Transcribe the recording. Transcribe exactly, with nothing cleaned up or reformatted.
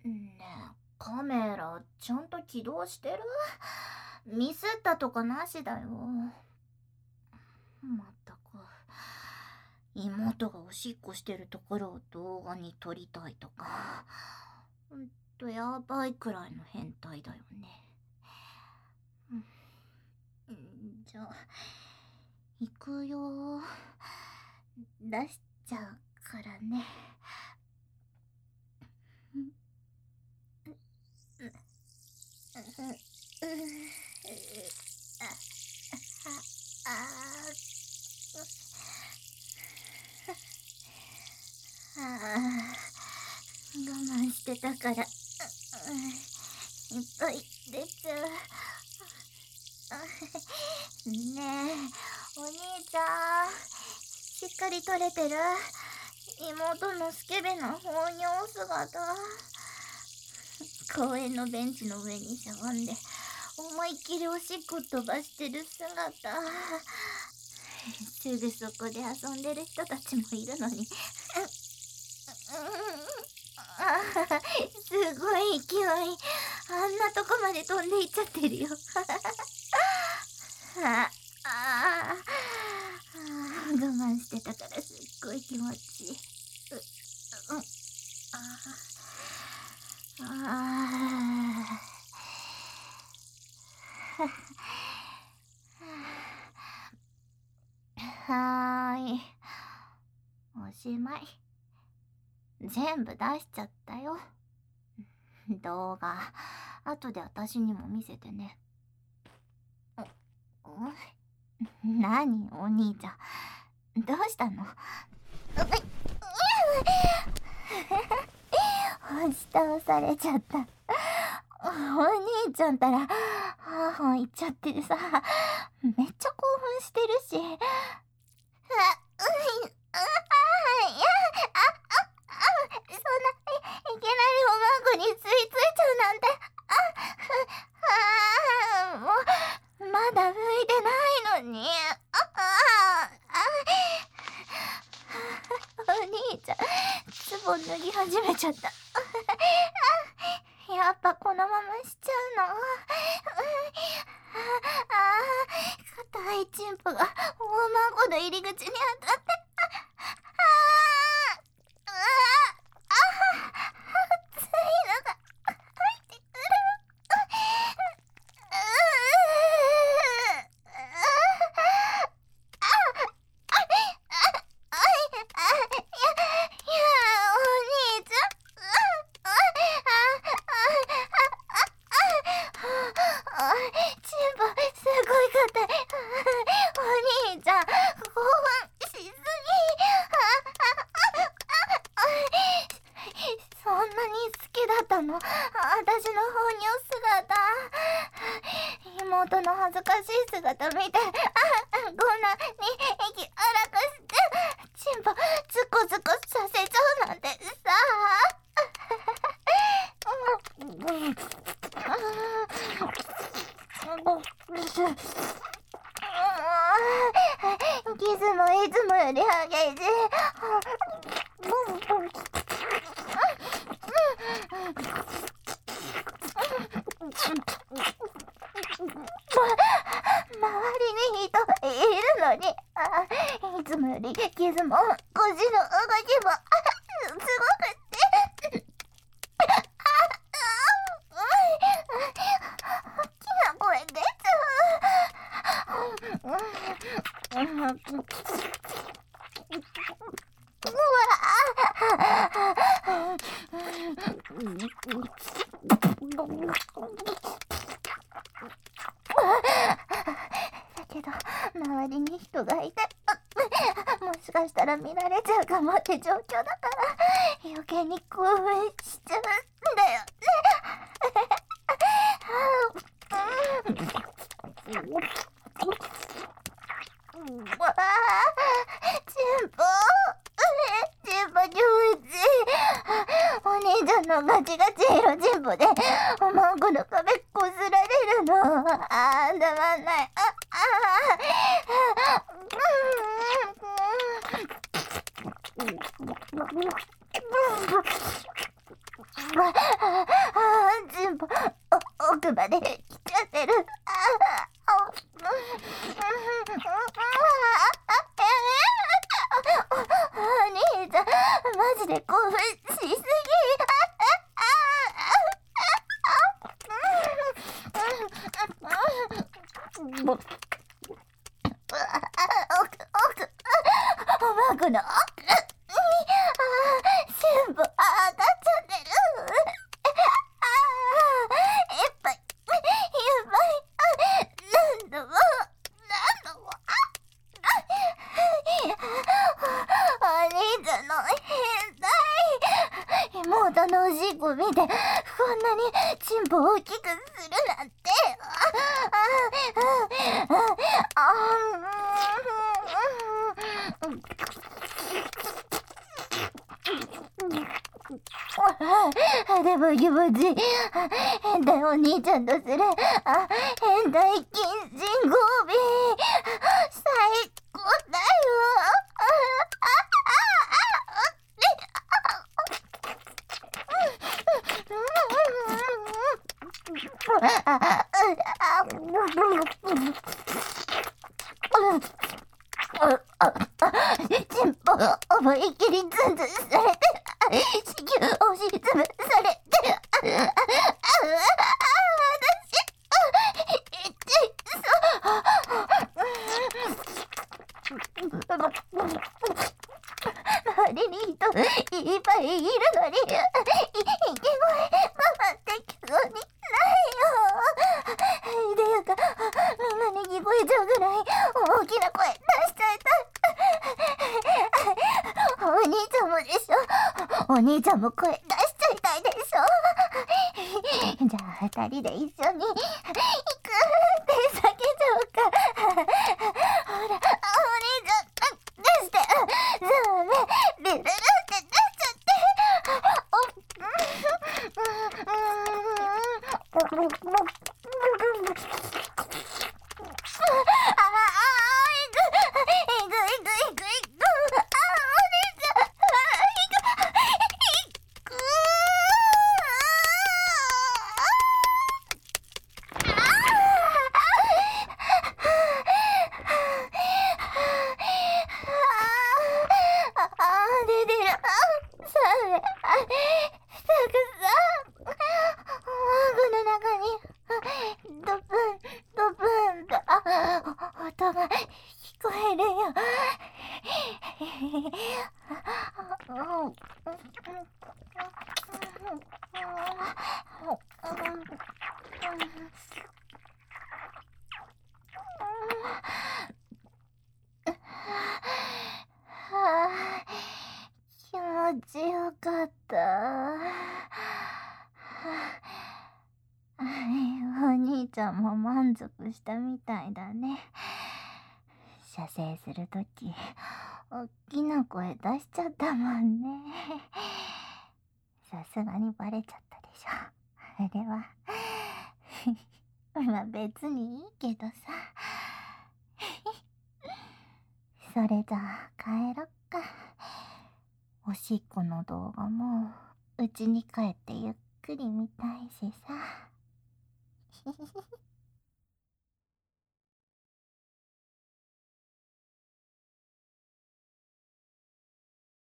ねえ、カメラちゃんと起動してる？ミスったとかなしだよ。まったく。妹がおしっこしてるところを動画に撮りたいとか。ほんとやばいくらいの変態だよね。うん、じゃあ、行くよ。出しちゃうからね。ああ、我慢してたから、いっぱい出ちゃう。ねえ、お兄ちゃん、しっかり撮れてる？妹のスケベな放尿姿。公園のベンチの上にしゃがんで思いっきりおしっこ飛ばしてる姿。すぐそこで遊んでる人たちもいるのにあすごい勢い、あんなとこまで飛んでいっちゃってるよああ我慢してたからすっごい気持ちいい。う、うん、ああはーい、おしまい。全部出しちゃったよ。動画、後で私にも見せてね。何お兄ちゃん、どうしたの？押し倒されちゃった。お兄ちゃんたら、はぁはぁ言っちゃってるさ。めっちゃ興奮してるし。あ、うん、あ、あ、いや、あ、あ、あ、そんな、い、いきなりおまんこに吸い付いちゃうなんて。あ、あ、もう、まだ拭いてないのに。あ、あ、あ、お兄ちゃん、ズボン脱ぎ始めちゃった。やっぱこのまましちゃうの？ああ、硬いチンポが大まんこの入り口に当たって、ああ、ああ、熱いのが入ってくる。そんなに好きだったの？私の放尿姿。妹の恥ずかしい姿見て、あ、こんなに息荒くして、チンポズコズコさせちゃうなんてさ。キスもいつもより激しい。周りに人いるのに、あ、いつもよりキスも腰の動きもすごくって大きな声出ちゃう。うわだけど周りに人がいて、もしかしたら見られちゃうかもって状況だから余計に興奮しちゃうんだよね。うわチンポチンポ気持ちいい。お兄ちゃんのガチガチ色チンポでおまんこの壁こすられるの。あーたまんない。ああチンポ奥まで来ちゃってる。お兄ちゃんマジで興奮しすぎ。奥奥の奥にチンポ当たっちゃってる。いっぱいいっぱい何度も何度も。お兄ちゃんの変態。妹のおしっこ見てこんなにチンポ大きくするなんて。でも気持ちいい。変態お兄ちゃんとするあ変態禁止語尾最高だよ。チンポ思いっきりズンズンされて子宮押しつぶされて私痛いそう周りに人いっぱいいるのに息声ママって聞くにないよ。っていうかみんなに聞こえちゃうぐらい大きな声出しちゃいたい。お兄ちゃんもでしょ。お兄ちゃんも声出しちゃいたいでしょ。じゃあ二人で一緒に行くって叫んじゃおうか。ほらお兄ちゃん出して。ダメルルルって出しちゃって音が聞こえるよ。気持ちよかった。お兄ちゃんも満足したみたいだね。射精するときおっきな声出しちゃったもんね。さすがにバレちゃったでしょ。あれはまあ別にいいけどさ。それじゃあ帰ろっか。おしっこの動画もうちに帰ってゆっくり見たいしさ。